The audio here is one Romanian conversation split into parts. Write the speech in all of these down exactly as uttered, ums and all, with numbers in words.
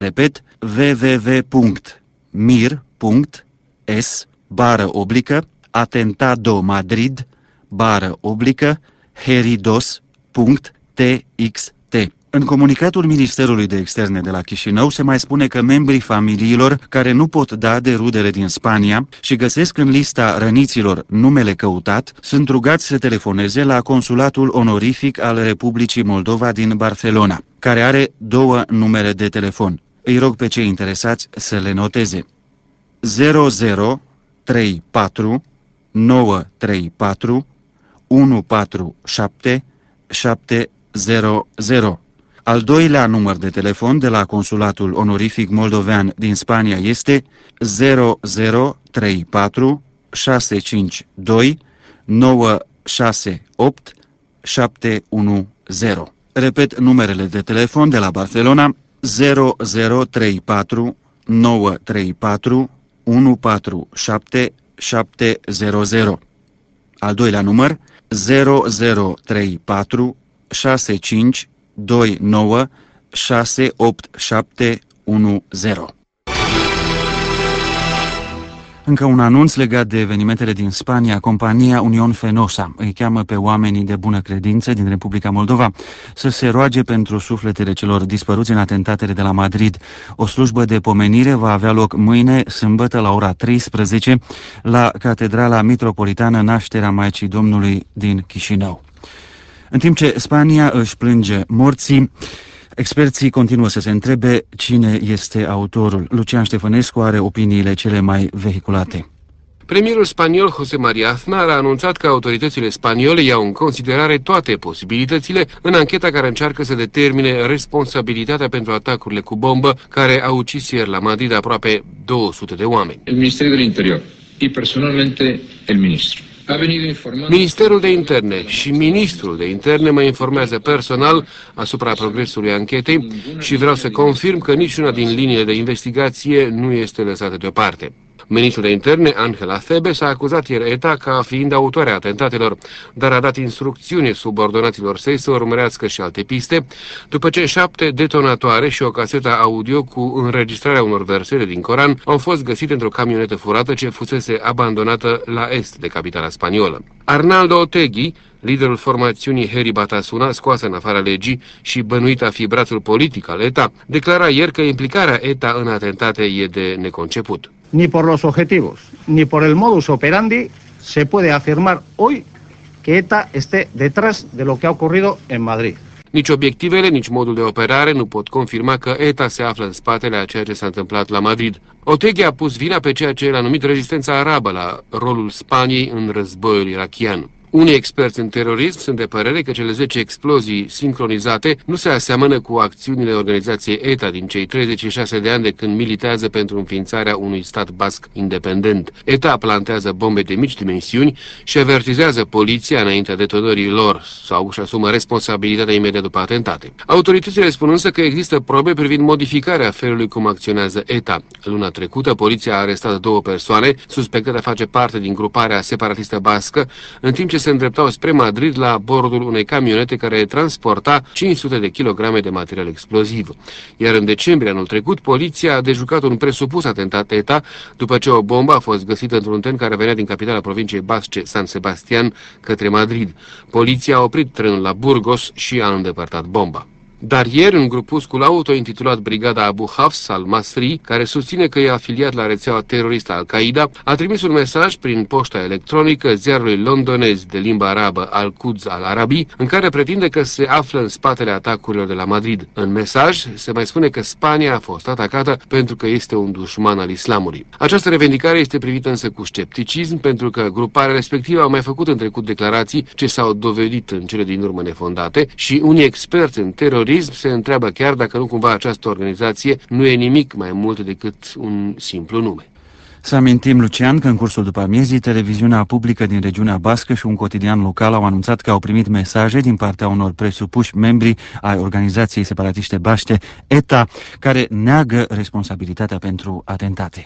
Repet, www punct mir punct es bară oblică atentado Madrid bară oblică heridos punct txt. În comunicatul Ministerului de Externe de la Chișinău se mai spune că membrii familiilor care nu pot da de rudele din Spania și găsesc în lista răniților numele căutat, sunt rugați să telefoneze la consulatul onorific al Republicii Moldova din Barcelona, care are două numere de telefon. Îi rog pe cei interesați să le noteze: zero zero trei patru nouă trei patru unu patru șapte șapte zero zero. Al doilea număr de telefon de la consulatul onorific moldovean din Spania este zero zero trei patru șase cinci doi nouă șase opt șapte unu zero. Repet numerele de telefon de la Barcelona: zero zero trei patru nouă trei patru unu patru șapte șapte zero zero. Al doilea număr: zero zero trei patru șase cinci doi nouă șase opt șapte unu zero. Încă un anunț legat de evenimentele din Spania. Compania Unión Fenosa îi cheamă pe oamenii de bună credință din Republica Moldova să se roage pentru sufletele celor dispăruți în atentatele de la Madrid. O slujbă de pomenire va avea loc mâine, sâmbătă, la ora treisprezece, la Catedrala Mitropolitană Nașterea Maicii Domnului din Chișinău. În timp ce Spania își plânge morții, experții continuă să se întrebe cine este autorul. Lucian Ștefănescu are opiniile cele mai vehiculate. Premierul spaniol José María Aznar a anunțat că autoritățile spaniole iau în considerare toate posibilitățile în ancheta care încearcă să determine responsabilitatea pentru atacurile cu bombă care au ucis ieri la Madrid aproape două sute de oameni. El Ministerio del Interior y personalmente el ministro. Ministerul de Interne și Ministrul de Interne mă informează personal asupra progresului anchetei și vreau să confirm că niciuna din liniile de investigație nu este lăsată deoparte. Ministrul de Interne, Ángel Acebes, a acuzat ieri ETA ca fiind autoarea atentatelor, dar a dat instrucțiuni subordonaților săi să urmărească și alte piste, după ce șapte detonatoare și o casetă audio cu înregistrarea unor versete din Coran au fost găsite într-o camionetă furată ce fusese abandonată la est de capitala spaniolă. Arnaldo Otegi, liderul formațiunii Heri Batasuna, scoasă în afara legii și bănuit a fi brațul politic al ETA, declara ieri că implicarea ETA în atentate e de neconceput. Ni por los objetivos, ni por el modus operandi se puede afirmar hoy que ETA esté detrás de lo que ha ocurrido en Madrid. Nici obiectivele, nici modul de operare nu pot confirma că ETA se află în spatele a ceea ce s-a întâmplat la Madrid. Otegi a pus vina pe ceea ce el a numit rezistența arabă la rolul Spaniei în războiul irachian. Unii experți în terorism sunt de părere că cele zece explozii sincronizate nu se aseamănă cu acțiunile organizației ETA din cei treizeci și șase de ani de când militează pentru înființarea unui stat basc independent. ETA plantează bombe de mici dimensiuni și avertizează poliția înaintea detonării lor sau își asumă responsabilitatea imediat după atentate. Autoritățile spun însă că există probe privind modificarea felului cum acționează ETA. Luna trecută, poliția a arestat două persoane suspectate a face parte din gruparea separatistă bască, în timp ce se îndreptau spre Madrid la bordul unei camionete care transporta cinci sute de kilograme de material exploziv. Iar în decembrie anul trecut, poliția a dejucat un presupus atentat ETA după ce o bombă a fost găsită într-un tren care venea din capitala provinciei basce, San Sebastián, către Madrid. Poliția a oprit trenul la Burgos și a îndepărtat bomba. Dar ieri, un grupuscul auto-intitulat Brigada Abu Hafs al-Masri, care susține că e afiliat la rețeaua teroristă Al-Qaeda, a trimis un mesaj prin poșta electronică ziarului londonez de limba arabă Al-Quds al-Arabi, în care pretinde că se află în spatele atacurilor de la Madrid. În mesaj se mai spune că Spania a fost atacată pentru că este un dușman al islamului. Această revendicare este privită însă cu scepticism, pentru că gruparea respectivă a mai făcut în trecut declarații ce s-au dovedit în cele din urmă nefondate și unii experți în terorism se întreabă chiar dacă nu cumva această organizație nu e nimic mai mult decât un simplu nume. Să amintim, Lucian, că în cursul după amiezii, televiziunea publică din regiunea bască și un cotidian local au anunțat că au primit mesaje din partea unor presupuși membri ai organizației separatiște baște ETA, care neagă responsabilitatea pentru atentate.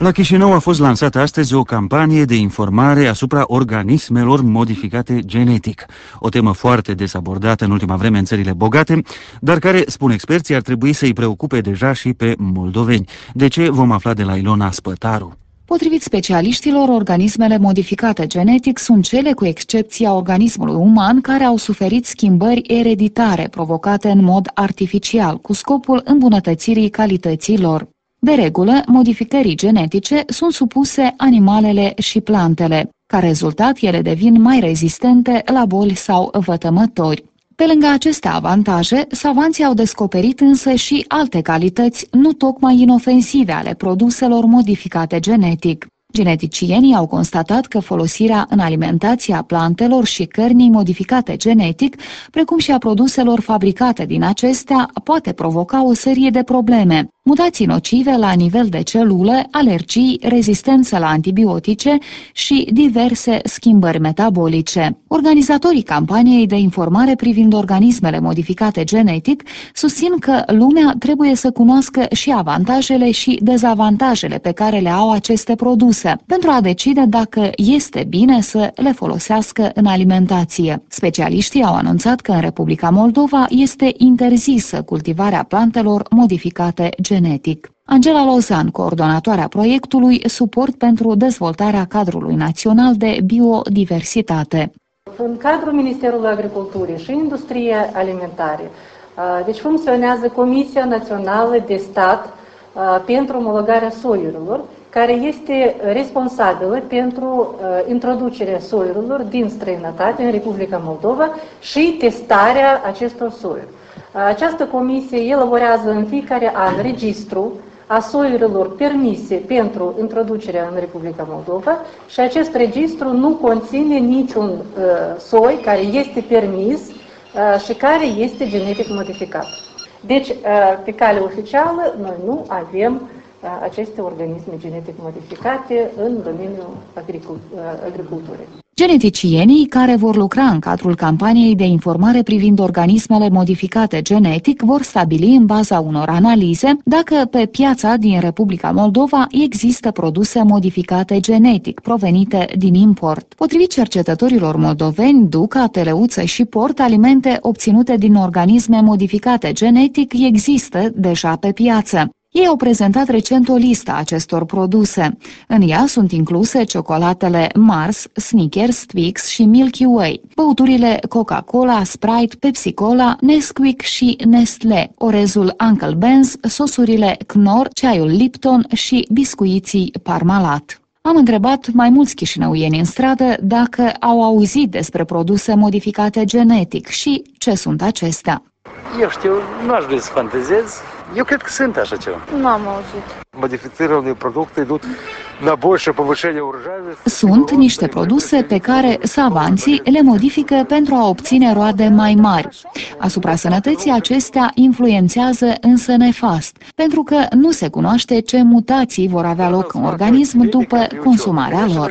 La Chișinău a fost lansată astăzi o campanie de informare asupra organismelor modificate genetic. O temă foarte des abordată în ultima vreme în țările bogate, dar care, spun experții, ar trebui să îi preocupe deja și pe moldoveni. De ce? Vom afla de la Ilona Spătaru. Potrivit specialiștilor, organismele modificate genetic sunt cele, cu excepția organismului uman, care au suferit schimbări ereditare provocate în mod artificial, cu scopul îmbunătățirii calității lor. De regulă, modificării genetice sunt supuse animalele și plantele. Ca rezultat, ele devin mai rezistente la boli sau vătămători. Pe lângă aceste avantaje, savanții au descoperit însă și alte calități nu tocmai inofensive ale produselor modificate genetic. Geneticienii au constatat că folosirea în alimentația plantelor și cărnii modificate genetic, precum și a produselor fabricate din acestea, poate provoca o serie de probleme: mutații nocive la nivel de celule, alergii, rezistență la antibiotice și diverse schimbări metabolice. Organizatorii campaniei de informare privind organismele modificate genetic susțin că lumea trebuie să cunoască și avantajele și dezavantajele pe care le au aceste produse, pentru a decide dacă este bine să le folosească în alimentație. Specialiștii au anunțat că în Republica Moldova este interzisă cultivarea plantelor modificate genetic. Angela Lozan, coordonatoarea proiectului Suport pentru dezvoltarea cadrului național de biodiversitate. În cadrul Ministerului Agriculturii și Industriei Alimentare, deci funcționează Comisia Națională de Stat pentru omologarea soiurilor, care este responsabilă pentru introducerea soiurilor din străinătate în Republica Moldova și testarea acestor soiuri. Această comisie elaborează în fiecare an registru a soiurilor permise pentru introducerea în Republica Moldova și acest registru nu conține niciun uh, soi care este permis uh, și care este genetic modificat. Deci, uh, pe cale oficială, noi nu avem uh, aceste organisme genetic modificate în domeniul agriculturii. Geneticienii care vor lucra în cadrul campaniei de informare privind organismele modificate genetic vor stabili în baza unor analize dacă pe piața din Republica Moldova există produse modificate genetic provenite din import. Potrivit cercetătorilor moldoveni, Duca, Teleuță și Port, alimente obținute din organisme modificate genetic există deja pe piață. Ei au prezentat recent o listă a acestor produse. În ea sunt incluse ciocolatele Mars, Snickers, Twix și Milky Way, băuturile Coca-Cola, Sprite, Pepsi-Cola, Nesquik și Nestlé, orezul Uncle Ben's, sosurile Knorr, ceaiul Lipton și biscuiții Parmalat. Am întrebat mai mulți chișinăuieni în stradă dacă au auzit despre produse modificate genetic și ce sunt acestea. Eu știu, nu aș vrea să fantezez. Eu cred că sunt așa ceva. Nu am auzit. Modificarea unui produs идут на большее повышение урожайности. Sunt niște produse pe care savanții le modifică pentru a obține roade mai mari. Asupra sănătății acestea influențează însă nefast, pentru că nu se cunoaște ce mutații vor avea loc în organism după consumarea lor.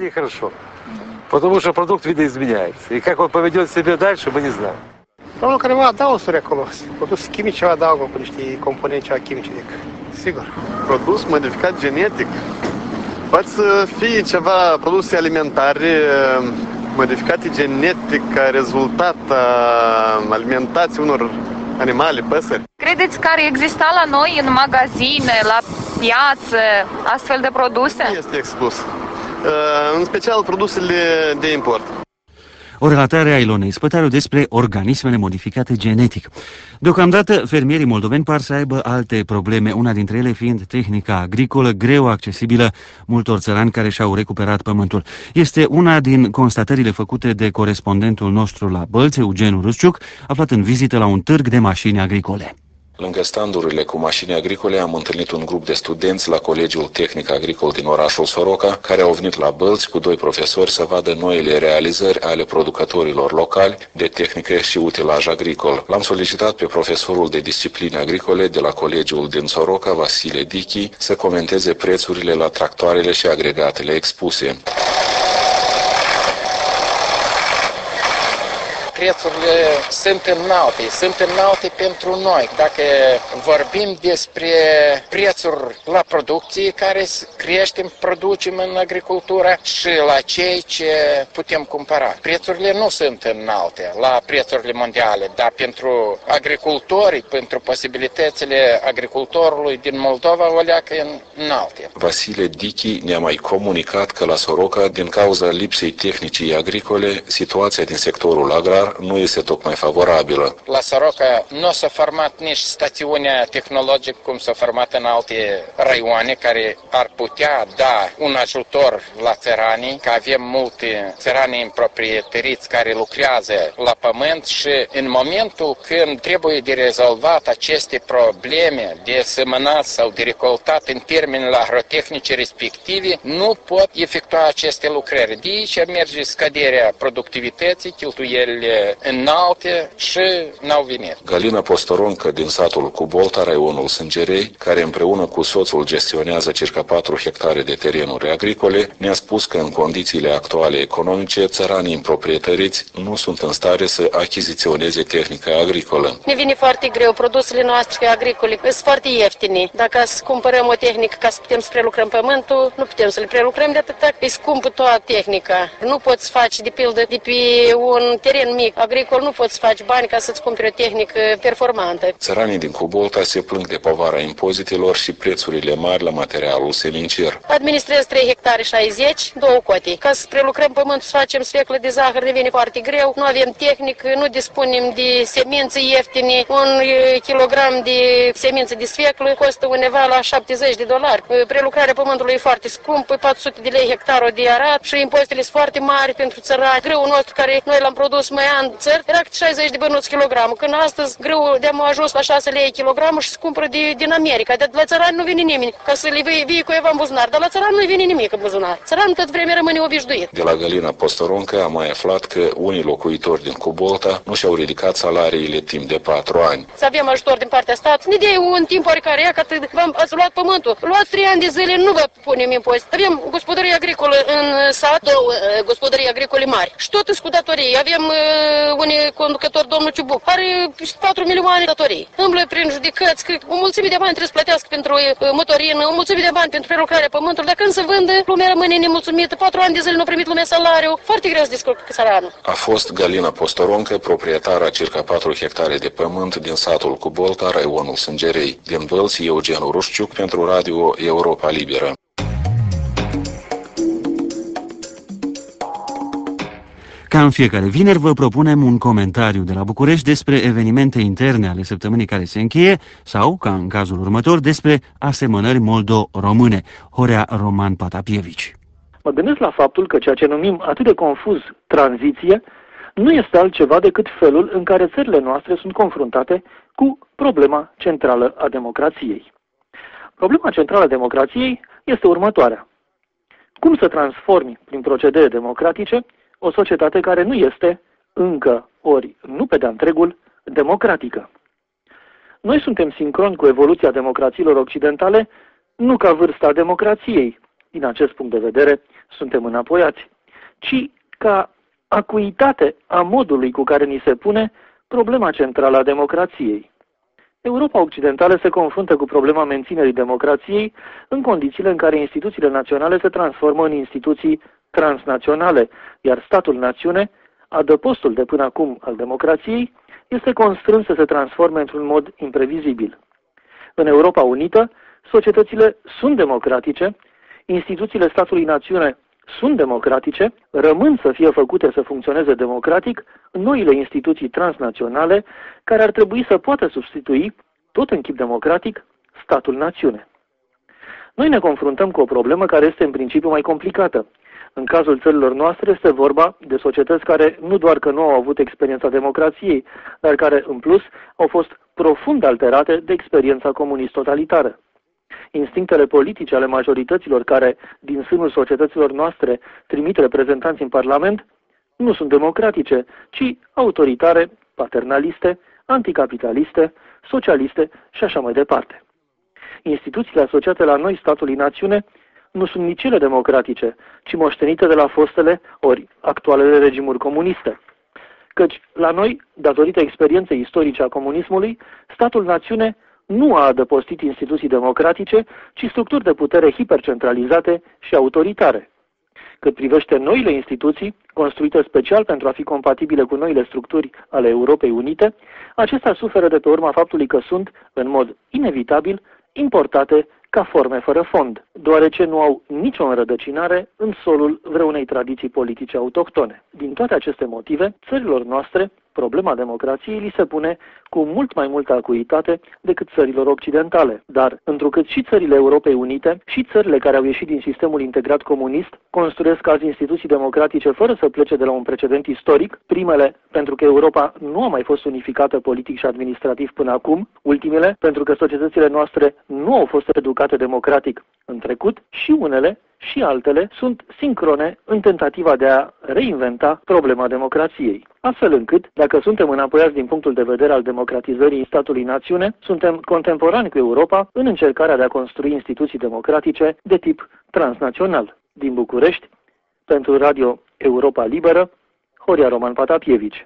Потому что продукт видоизменяется. И как он поведет себя дальше, мы не знаем. Probabil careva adaugă acolo, produs chimice adaugă cu niște componenți chimice, sigur. Produs modificat genetic poate să fie ceva produse alimentare modificate genetic ca rezultat a alimentației unor animale, păsări. Credeți că ar exista la noi în magazine, la piață, astfel de produse? Este exclus. În special produsele de import. O relatare a Ilonei Spătaru despre organismele modificate genetic. Deocamdată, fermierii moldoveni par să aibă alte probleme, una dintre ele fiind tehnica agricolă greu accesibilă multor țărani care și-au recuperat pământul. Este una din constatările făcute de corespondentul nostru la Bălți, Eugen Rusciuc, aflat în vizită la un târg de mașini agricole. Lângă standurile cu mașini agricole am întâlnit un grup de studenți la Colegiul Tehnic Agricol din orașul Soroca, care au venit la Bălți cu doi profesori să vadă noile realizări ale producătorilor locali de tehnică și utilaj agricol. L-am solicitat pe profesorul de discipline agricole de la Colegiul din Soroca, Vasile Dichi, să comenteze prețurile la tractoarele și agregatele expuse. prețurile sunt înalte, sunt înalte pentru noi. Dacă vorbim despre prețuri la producție care creștem, producem în agricultură și la cei ce putem cumpăra. Prețurile nu sunt înalte la prețurile mondiale, dar pentru agricultori, pentru posibilitățile agricultorului din Moldova, o leacă înalte. Vasile Dichi ne-a mai comunicat că la Soroca, din cauza lipsei tehnicii agricole, situația din sectorul agrar nu este tocmai favorabilă. La Soroca nu s-a format nici stațiunea tehnologică cum s-a format în alte raioane care ar putea da un ajutor la țăranii, că avem multe țărani împroprietăriți care lucrează la pământ și în momentul când trebuie de rezolvat aceste probleme de semănat sau de recoltat în termeni agrotehnice respective, nu pot efectua aceste lucrări. De aici merge scăderea productivității, cheltuielile înalte și n-au venit. Galina Postoroncă din satul Cubolta, raionul Sângerei, care împreună cu soțul gestionează circa patru hectare de terenuri agricole, ne-a spus că în condițiile actuale economice, țăranii împroprietăriți nu sunt în stare să achiziționeze tehnica agricolă. Ne vine foarte greu, produsele noastre agricole sunt foarte ieftine. Dacă să cumpărăm o tehnică ca să putem să prelucrăm pământul, nu putem să le prelucrăm de atâta, e scumpă toată tehnica. Nu poți face, de pildă, de pe un teren mic agricol, nu poți face bani ca să-ți cumperi o tehnică performantă. Țăranii din Cubolta se plâng de povara impozitelor și prețurile mari la materialul semincer. Administrez trei hectare șaizeci, două cote. Ca să prelucrăm pământul, să facem sfeclă de zahăr, ne vine foarte greu. Nu avem tehnică, nu dispunem de semințe ieftine. Un kilogram de semințe de sfeclă costă undeva la șaptezeci de dolari. Prelucrarea pământului e foarte scumpă, patru sute de lei hectarul de arat și impozitele sunt foarte mari pentru țărani. Grâul nostru care noi l-am produs mai an țări era șaizeci de bănuți kilogramul. Când astăzi grâul de-am ajuns la șase lei kilogramul și se cumpără de, din America. De la țărani nu vine nimeni ca să le vii, vii cu eva în buzunar, dar la țărani nu vine nimic în buzunar. Țăranul tot vremea rămâne obișnuit. De la Galina Postoroncă am mai aflat că unii locuitori din Cubolta nu și-au ridicat salariile timp de patru ani. Să avem ajutor din partea statului. Ne dea un timp oricare, că ați luat pământul. Luați trei ani de zile, nu vă punem impozit. Avem gospodărie agricolă în sat, două gospodării agricole mari. Și tot cu datorii. Avem uh, unii conducători, domnul Ciubuc, are patru milioane de datorii. Îmblă prin judecăți, că o mulțime de bani trebuie să plătească pentru uh, motorină, o mulțime de bani pentru prelucrarea pământului. Dar când se vândă, lumea rămâne nemulțumită. Patru ani de zile nu a primit lumea salariu. Foarte greu să descurcă țăranul. A fost Galina Postoroncă, proprietară a circa patru hectare de pământ din satul Cubolta, raionul Sângerei. Din Bălți, Eugen Urușciuc pentru Radio Europa Liberă. Ca în fiecare vineri vă propunem un comentariu de la București despre evenimente interne ale săptămânii care se încheie sau, ca în cazul următor, despre asemănări moldo-române. Horea Roman Patapievici. Mă gândesc la faptul că ceea ce numim atât de confuz tranziție nu este altceva decât felul în care țările noastre sunt confruntate cu problema centrală a democrației. Problema centrală a democrației este următoarea. Cum să transformi prin procedee democratice o societate care nu este încă, ori nu pe de-a întregul, democratică? Noi suntem sincroni cu evoluția democrațiilor occidentale, nu ca vârsta democrației, din acest punct de vedere suntem înapoiați, ci ca acuitate a modului cu care ni se pune problema centrală a democrației. Europa occidentală se confruntă cu problema menținerii democrației în condițiile în care instituțiile naționale se transformă în instituții transnaționale, iar statul-națiune, adăpostul de până acum al democrației, este constrâns să se transforme într-un mod imprevizibil. În Europa Unită, societățile sunt democratice, instituțiile statului-națiune sunt democratice, rămân să fie făcute să funcționeze democratic noile instituții transnaționale care ar trebui să poată substitui, tot în chip democratic, statul-națiune. Noi ne confruntăm cu o problemă care este în principiu mai complicată. În cazul țărilor noastre este vorba de societăți care nu doar că nu au avut experiența democrației, dar care, în plus, au fost profund alterate de experiența comunist-totalitară. Instinctele politice ale majorităților care, din sânul societăților noastre, trimit reprezentanți în Parlament, nu sunt democratice, ci autoritare, paternaliste, anticapitaliste, socialiste și așa mai departe. Instituțiile asociate la noi statului națiune nu sunt nici ele democratice, ci moștenite de la fostele ori actualele regimuri comuniste. Căci la noi, datorită experienței istorice a comunismului, statul-națiune nu a adăpostit instituții democratice, ci structuri de putere hipercentralizate și autoritare. Cât privește noile instituții, construite special pentru a fi compatibile cu noile structuri ale Europei Unite, acestea suferă de pe urma faptului că sunt, în mod inevitabil, importate ca forme fără fond, deoarece nu au nicio înrădăcinare în solul vreunei tradiții politice autohtone. Din toate aceste motive, țărilor noastre, problema democrației li se pune cu mult mai multă acuitate decât țărilor occidentale. Dar, întrucât și țările Europei Unite și țările care au ieșit din sistemul integrat comunist construiesc azi instituții democratice fără să plece de la un precedent istoric, primele pentru că Europa nu a mai fost unificată politic și administrativ până acum, ultimele pentru că societățile noastre nu au fost educate democratic în trecut și unele și altele sunt sincrone în tentativa de a reinventa problema democrației. Astfel încât, dacă suntem înapoiați din punctul de vedere al democratizării statului-națiune, suntem contemporani cu Europa în încercarea de a construi instituții democratice de tip transnațional. Din București, pentru Radio Europa Liberă, Horia Roman Patapievici.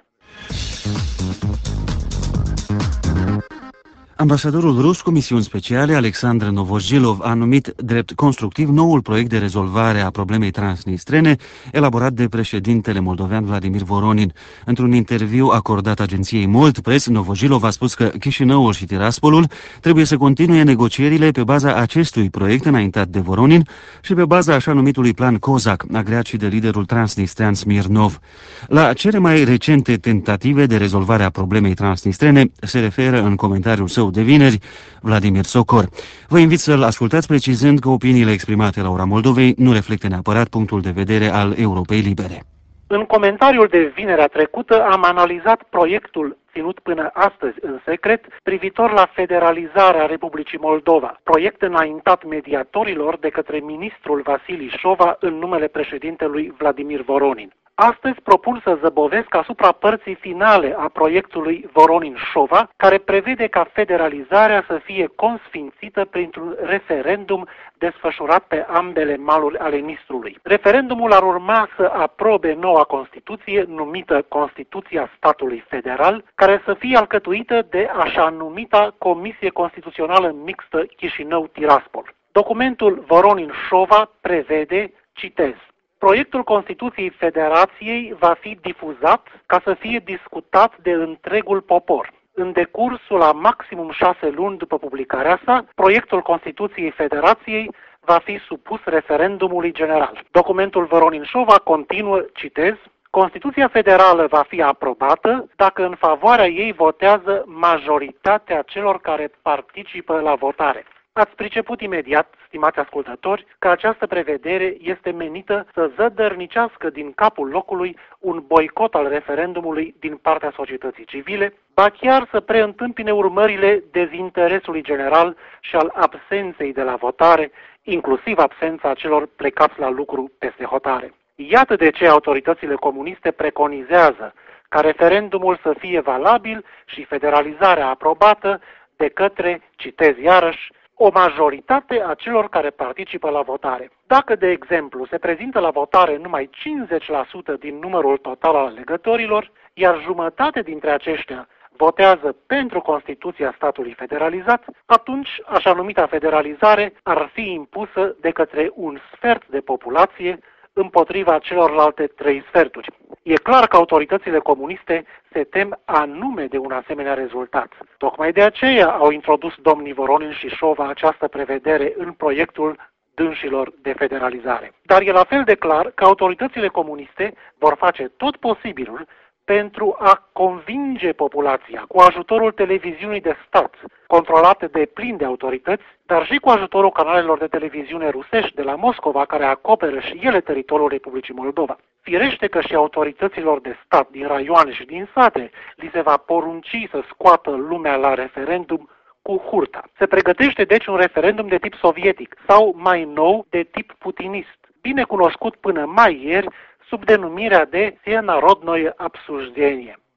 Ambasadorul rus cu misiuni speciale, Alexandru Novozhilov, a numit drept constructiv noul proiect de rezolvare a problemei transnistrene, elaborat de președintele moldovean Vladimir Voronin. Într-un interviu acordat agenției Mold Press, Novozhilov a spus că Chișinăul și Tiraspolul trebuie să continue negocierile pe baza acestui proiect înaintat de Voronin și pe baza așa numitului plan Kozak, agreat și de liderul transnistrean Smirnov. La cele mai recente tentative de rezolvare a problemei transnistrene se referă în comentariul său de vineri Vladimir Socor. Vă invit să-l ascultați precizând că opiniile exprimate la ora Moldovei nu reflectă neapărat punctul de vedere al Europei Libere. În comentariul de vinerea trecută am analizat proiectul ținut până astăzi în secret privitor la federalizarea Republicii Moldova, proiect înaintat mediatorilor de către ministrul Vasili Șova în numele președintelui Vladimir Voronin. Astăzi propun să zăbovesc asupra părții finale a proiectului Voronin-Șova, care prevede ca federalizarea să fie consfințită printr-un referendum desfășurat pe ambele maluri ale Nistrului. Referendumul ar urma să aprobe noua Constituție, numită Constituția Statului Federal, care să fie alcătuită de așa numita Comisie Constituțională Mixtă Chișinău-Tiraspol. Documentul Voronin-Șova prevede, citez, proiectul Constituției Federației va fi difuzat ca să fie discutat de întregul popor. În decursul a maximum șase luni după publicarea sa, proiectul Constituției Federației va fi supus referendumului general. Documentul Voronin-Șova continuă, citez, Constituția Federală va fi aprobată dacă în favoarea ei votează majoritatea celor care participă la votare. Ați priceput imediat, stimați ascultători, că această prevedere este menită să zădărnicească din capul locului un boicot al referendumului din partea societății civile, ba chiar să preîntâmpine urmările dezinteresului general și al absenței de la votare, inclusiv absența celor plecați la lucru peste hotare. Iată de ce autoritățile comuniste preconizează ca referendumul să fie valabil și federalizarea aprobată de către, citez iarăși, o majoritate a celor care participă la votare. Dacă, de exemplu, se prezintă la votare numai cincizeci la sută din numărul total al alegătorilor, iar jumătate dintre aceștia votează pentru Constituția statului federalizat, atunci așa numita federalizare ar fi impusă de către un sfert de populație împotriva celorlalte trei sferturi. E clar că autoritățile comuniste se tem anume de un asemenea rezultat. Tocmai de aceea au introdus domnii Voronin și Șova această prevedere în proiectul dânșilor de federalizare. Dar e la fel de clar că autoritățile comuniste vor face tot posibilul pentru a convinge populația cu ajutorul televiziunii de stat, controlate de plin de autorități, dar și cu ajutorul canalelor de televiziune rusești de la Moscova, care acoperă și ele teritoriul Republicii Moldova. Firește că și autorităților de stat din raioane și din sate li se va porunci să scoată lumea la referendum cu hurta. Se pregătește deci un referendum de tip sovietic sau, mai nou, de tip putinist, bine cunoscut până mai ieri sub denumirea de Все народное обсуждение.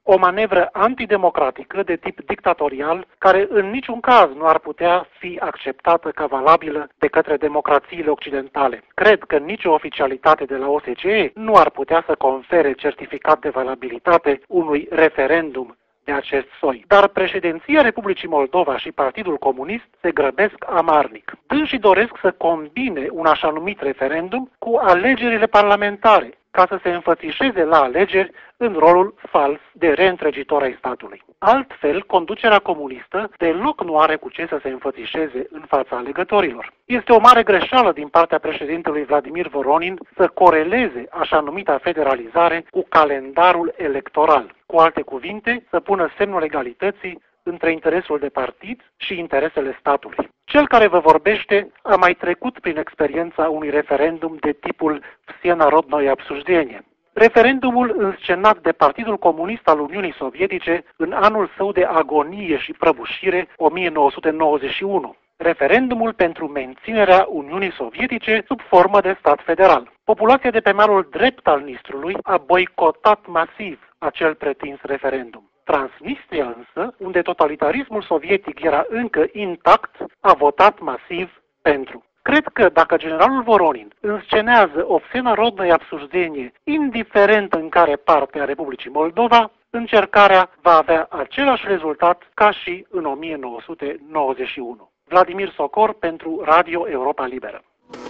o manevră antidemocratică de tip dictatorial, care în niciun caz nu ar putea fi acceptată ca valabilă de către democrațiile occidentale. Cred că nicio oficialitate de la O S C E nu ar putea să confere certificat de valabilitate unui referendum de acest soi. Dar președinția Republicii Moldova și Partidul Comunist se grăbesc amarnic. Dânsii doresc să combine un așa numit referendum cu alegerile parlamentare, ca să se înfățișeze la alegeri în rolul fals de reîntregitor ai statului. Altfel, conducerea comunistă deloc nu are cu ce să se înfățișeze în fața alegătorilor. Este o mare greșeală din partea președintelui Vladimir Voronin să coreleze așa numita federalizare cu calendarul electoral. Cu alte cuvinte, să pună semnul egalității între interesul de partid și interesele statului. Cel care vă vorbește a mai trecut prin experiența unui referendum de tipul Vsie Narodnoye Obsujdenije. Referendumul înscenat de Partidul Comunist al Uniunii Sovietice în anul său de agonie și prăbușire o mie nouă sute nouăzeci și unu. Referendumul pentru menținerea Uniunii Sovietice sub formă de stat federal. Populația de pe malul drept al Nistrului a boicotat masiv acel pretins referendum. Transnistria însă, unde totalitarismul sovietic era încă intact, a votat masiv pentru. Cred că dacă generalul Voronin înscenează o Vsie Narodnoye Obsujdenije, indiferent în care parte a Republicii Moldova, încercarea va avea același rezultat ca și în o mie nouă sute nouăzeci și unu. Vladimir Socor pentru Radio Europa Liberă.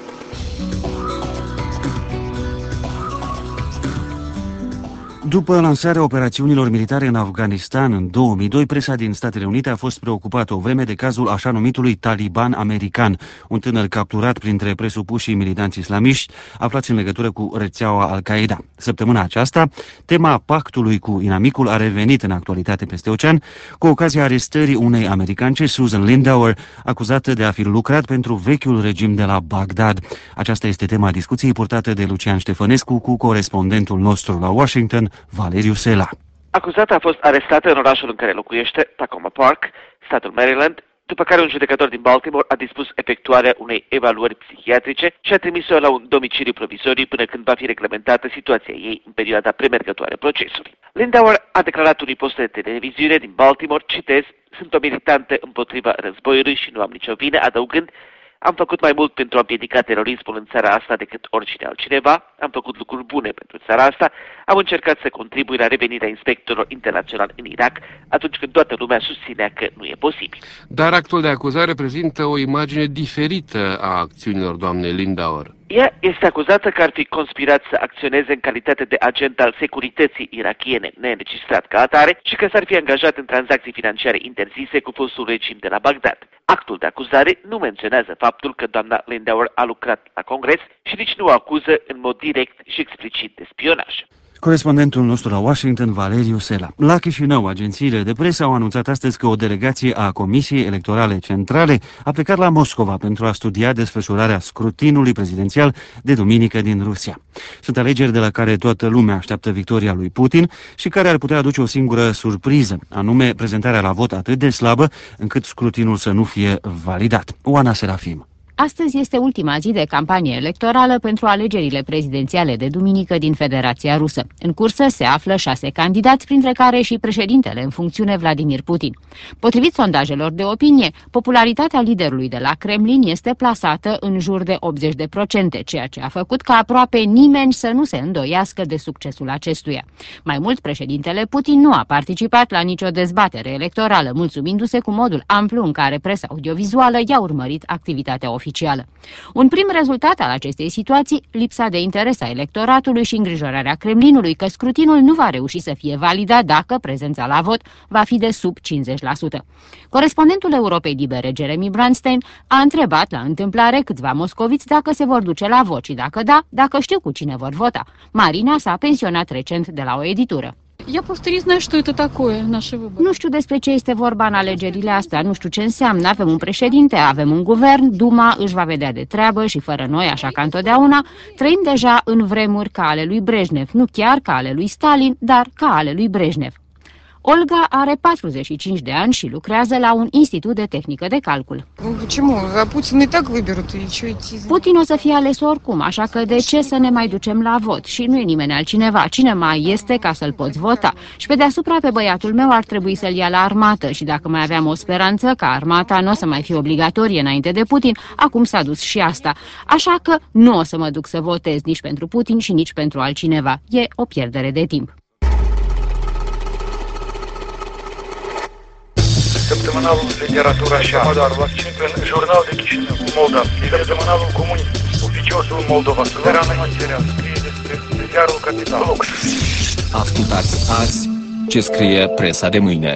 După lansarea operațiunilor militare în Afganistan în două mii doi, presa din Statele Unite a fost preocupată o vreme de cazul așa numitului Taliban american, un tânăr capturat printre presupușii militanți islamiști aflați în legătură cu rețeaua Al-Qaeda. Săptămâna aceasta, tema pactului cu inamicul a revenit în actualitate peste ocean, cu ocazia arestării unei americance, Susan Lindauer, acuzată de a fi lucrat pentru vechiul regim de la Bagdad. Aceasta este tema discuției purtată de Lucian Ștefănescu cu corespondentul nostru la Washington, Valeriu Sela. Acuzata a fost arestată în orașul în care locuiește, Tacoma Park, statul Maryland, după care un judecător din Baltimore a dispus efectuarea unei evaluări psihiatrice și a trimis-o la un domiciliu provizoriu până când va fi reglementată situația ei în perioada premergătoare procesului. Lindauer a declarat unui post de televiziune din Baltimore, citez, "Sunt o militantă împotriva războiului și nu am nicio vină", adăugând, "Am făcut mai mult pentru a împiedica terorismul în țara asta decât oricine altcineva, am făcut lucruri bune pentru țara asta, am încercat să contribui la revenirea inspectorilor internaționali în Irak atunci când toată lumea susținea că nu e posibil." Dar actul de acuzare prezintă o imagine diferită a acțiunilor doamnei Lindauer. Ea este acuzată că ar fi conspirat să acționeze în calitate de agent al securității irakiene neînregistrat ca atare și că s-ar fi angajat în tranzacții financiare interzise cu fostul regim de la Bagdad. Actul de acuzare nu menționează faptul că doamna Lindauer a lucrat la Congres și nici nu o acuză în mod direct și explicit de spionaj. Corespondentul nostru la Washington, Valeriu Sela. La Chișinău, agențiile de presă au anunțat astăzi că o delegație a Comisiei Electorale Centrale a plecat la Moscova pentru a studia desfășurarea scrutinului prezidențial de duminică din Rusia. Sunt alegeri de la care toată lumea așteaptă victoria lui Putin și care ar putea aduce o singură surpriză, anume prezentarea la vot atât de slabă încât scrutinul să nu fie validat. Oana Serafim. Astăzi este ultima zi de campanie electorală pentru alegerile prezidențiale de duminică din Federația Rusă. În cursă se află șase candidați, printre care și președintele în funcțiune Vladimir Putin. Potrivit sondajelor de opinie, popularitatea liderului de la Kremlin este plasată în jur de optzeci de procente, ceea ce a făcut ca aproape nimeni să nu se îndoiască de succesul acestuia. Mai mult, președintele Putin nu a participat la nicio dezbatere electorală, mulțumindu-se cu modul amplu în care presa audiovizuală i-a urmărit activitatea oficială. Un prim rezultat al acestei situații, lipsa de interes a electoratului și îngrijorarea Kremlinului că scrutinul nu va reuși să fie validat dacă prezența la vot va fi de sub cincizeci la sută. Corespondentul Europei Libere, Jeremy Brandstein, a întrebat la întâmplare câțiva moscoviți dacă se vor duce la vot și dacă da, dacă știu cu cine vor vota. Marina s-a pensionat recent de la o editură. Я просто не знаю, что это такое, наши выборы. Nu știu despre ce este vorba în alegerile astea, nu știu ce înseamnă. Avem un președinte, avem un guvern, Duma își va vedea de treabă și fără noi, așa ca întotdeauna, trăim deja în vremuri ca ale lui Brejnev, nu chiar ca ale lui Stalin, dar ca ale lui Brejnev. Olga are patruzeci și cinci de ani și lucrează la un institut de tehnică de calcul. Putin o să fie ales oricum, așa că de ce să ne mai ducem la vot? Și nu e nimeni altcineva. Cine mai este ca să-l poți vota? Și pe deasupra pe băiatul meu ar trebui să-l ia la armată și dacă mai aveam o speranță că armata nu o să mai fie obligatorie înainte de Putin, acum s-a dus și asta. Așa că nu o să mă duc să votez nici pentru Putin și nici pentru altcineva. E o pierdere de timp. Săptămânalul Literatura și Amadar Vaccin în Jurnal de Chișinău, Moldav. Săptămânalul Comunii, Oficiosul Moldova, Suverană Material, scrie despre ziarul Capital. Ascultați azi ce scrie presa de mâine.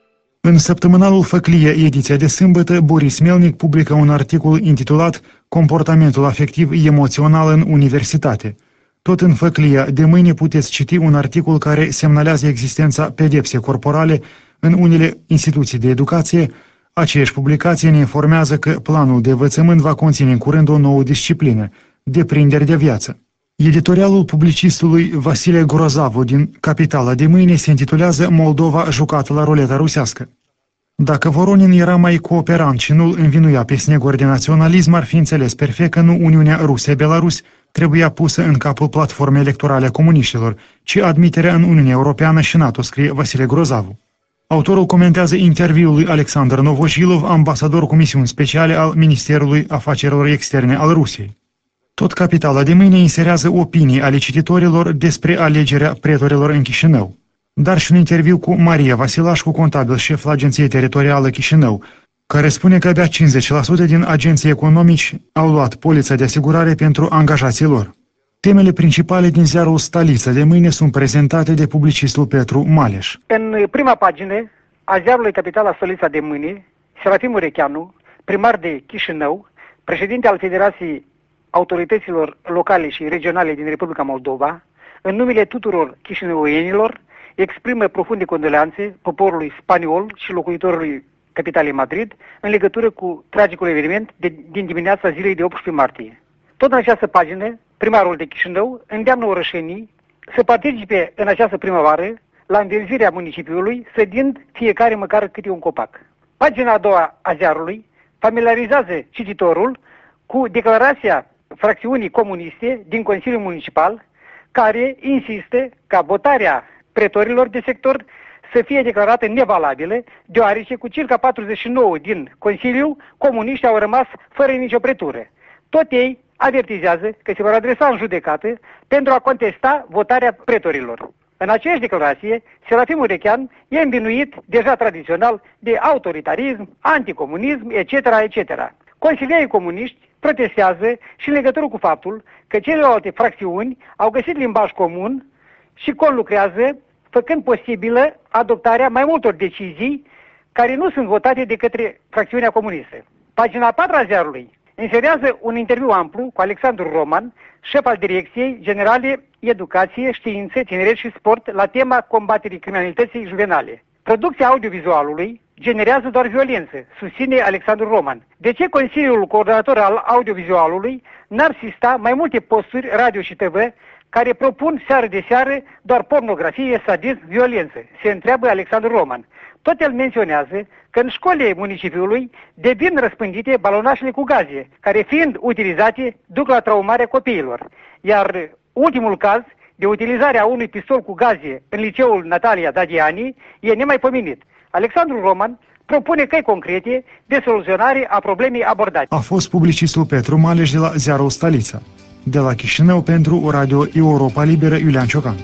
În săptămânalul Făclie, ediția de sâmbătă, Boris Melnic publică un articol intitulat Comportamentul afectiv emoțional în universitate. Tot în Făclia, de mâine puteți citi un articol care semnalează existența pedepse corporale în unele instituții de educație. Aceeași publicație ne informează că planul de învățământ va conține în curând o nouă disciplină, deprinderi de viață. Editorialul publicistului Vasile Grozavu din Capitala de mâine se intitulează Moldova jucată la ruleta rusească. Dacă Voronin era mai cooperant și nu-l învinuia pe Snegor de naționalism, ar fi înțeles perfect că nu Uniunea Rusia-Belarus trebuia pusă în capul platformei electorale a comuniștilor, ci admiterea în Uniunea Europeană și NATO, scrie Vasile Grozavu. Autorul comentează interviul lui Alexander Novojilov, ambasador cu misiuni speciale al Ministerului Afacerilor Externe al Rusiei. Tot Capitala de mâine inserează opinii ale cititorilor despre alegerea pretorilor în Chișinău, dar și un interviu cu Maria Vasilașcu, contabil șef la Agenției Teritorială Chișinău, care spune că abia cincizeci la sută din agenții economici au luat polița de asigurare pentru angajații lor. Temele principale din ziarul Stalița de mâine sunt prezentate de publicistul Petru Maleș. În prima pagină a ziarului Capitala Stolița de mâine, Serafim Urecheanu, primar de Chișinău, președinte al Federației Autorităților Locale și Regionale din Republica Moldova, în numele tuturor chișinăuienilor, exprimă profunde condoleanțe poporului spaniol și locuitorului capitalei Madrid în legătură cu tragicul eveniment de, din dimineața zilei de optsprezece martie. Tot în această pagină, primarul de Chișinău îndeamnă orășenii să participe în această primăvară la înverzirea municipiului, sădind fiecare măcar câte un copac. Pagina a doua a ziarului familiarizează cititorul cu declarația fracțiunii comuniste din Consiliul Municipal, care insistă ca votarea pretorilor de sector să fie declarată nevalabilă, deoarece cu circa patruzeci și nouă din Consiliu, comuniștii au rămas fără nicio pretură. Tot ei avertizează că se vor adresa în judecată pentru a contesta votarea pretorilor. În aceeași declarație, Serafim Urechean e învinuit deja tradițional de autoritarism, anticomunism, et cetera, et cetera. Consilierii comuniști protestează și în legătură cu faptul că celelalte fracțiuni au găsit limbaj comun și conlucrează, făcând posibilă adoptarea mai multor decizii care nu sunt votate de către fracțiunea comunistă. Pagina a patra a ziarului inserează un interviu amplu cu Alexandru Roman, șef al Direcției Generale Educație, Științe, Tineret și Sport la tema combaterii criminalității juvenale. Producția audiovizualului generează doar violență, susține Alexandru Roman. De ce Consiliul Coordonator al Audiovizualului n-ar sista mai multe posturi radio și T V care propun seară de seară doar pornografie, sadism, violență? Se întreabă Alexandru Roman. Tot el menționează că în școlile municipiului devin răspândite balonașele cu gaze, care fiind utilizate duc la traumarea copiilor. Iar ultimul caz de utilizare a unui pistol cu gaze în liceul Natalia Dadiani e nemaipomenit. Alexandru Roman propune căi concrete de soluționare a problemei abordate. A fost publicistul Petru Maleș de la ziarul Stalița. De la Chișinău pentru Radio Europa Liberă, Iulian Ciocan.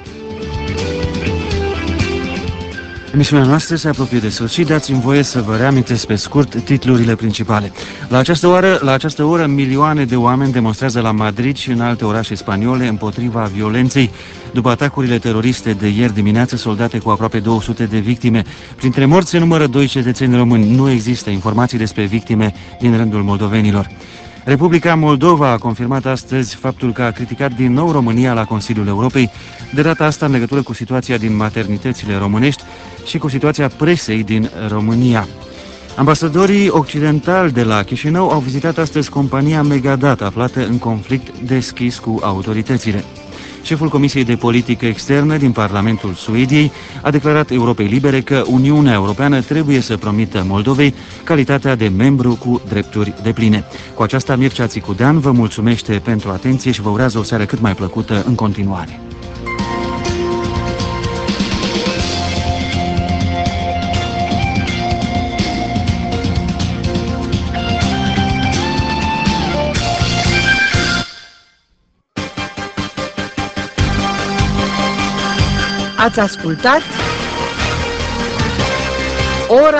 Emisiunea noastră se apropie de sfârșit, dați-mi voie să vă reamintesc pe scurt titlurile principale. La această oră, la această oră, milioane de oameni demonstrează la Madrid și în alte orașe spaniole împotriva violenței. După atacurile teroriste de ieri dimineață, soldate cu aproape două sute de victime. Printre morți se numără doi cetățeni români. Nu există informații despre victime din rândul moldovenilor. Republica Moldova a confirmat astăzi faptul că a criticat din nou România la Consiliul Europei, de data asta în legătură cu situația din maternitățile românești și cu situația presei din România. Ambasadorii occidentali de la Chișinău au vizitat astăzi compania Megadat, aflată în conflict deschis cu autoritățile. Șeful Comisiei de Politică Externă din Parlamentul Suediei a declarat Europei Libere că Uniunea Europeană trebuie să promită Moldovei calitatea de membru cu drepturi depline. Cu aceasta, Mircea Țicudean vă mulțumește pentru atenție și vă urează o seară cât mai plăcută în continuare. Ați ascultat Ora